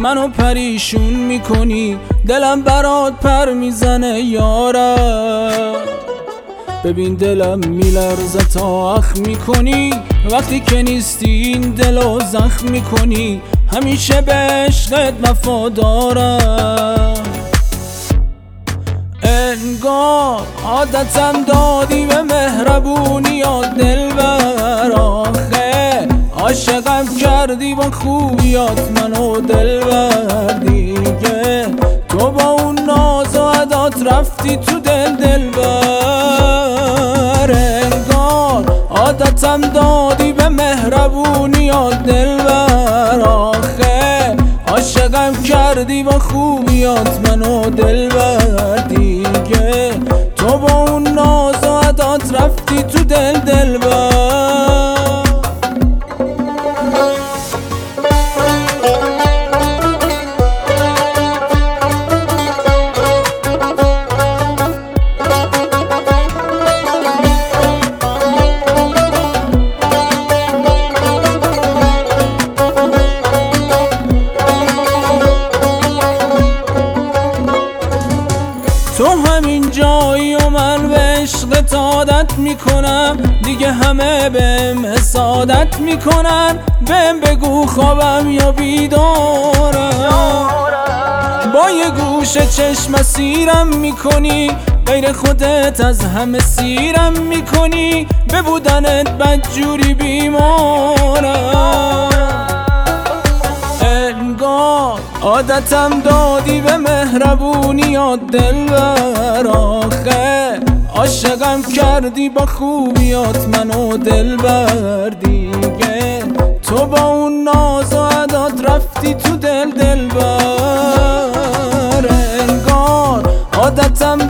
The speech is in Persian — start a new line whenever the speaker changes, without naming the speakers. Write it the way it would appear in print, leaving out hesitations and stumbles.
منو پریشون میکنی، دلم برات پر میزنه یارم. ببین دلم میلرزه تا اخم میکنی، وقتی که نیستی این دلو زخم میکنی. همیشه به عشقت وفادارم، انگار عادتم دادی به مهربونیات دلبر. آخه عاشقم کردی با خوبیات منو دلبر. دیگه تو با اون ناز و عدات رفتی تو دلبر. انگار عادتم دادی به مهربونیات دلبر. آخه عاشقم کردی با خوبیات منو دلبر. دیگه تو با اون ناز و عدات رفتی تو دلبر. تو همین جایی و من به عشقت عادت میکنم، دیگه همه بهم حسادت میکنن. بهم بگو خوابم یا بیدارم، با یه گوشه چشم سیرم میکنی، غیر خودت از همه سیرم میکنی. به بودنت بدجوری بیمارم، انگار عادتم دادی به مهربونیات دلبر. آخه عاشقم کردی با خوبیات منو دلبر. دیگه تو با اون ناز و عدات رفتی تو دلبر. انگار عادتم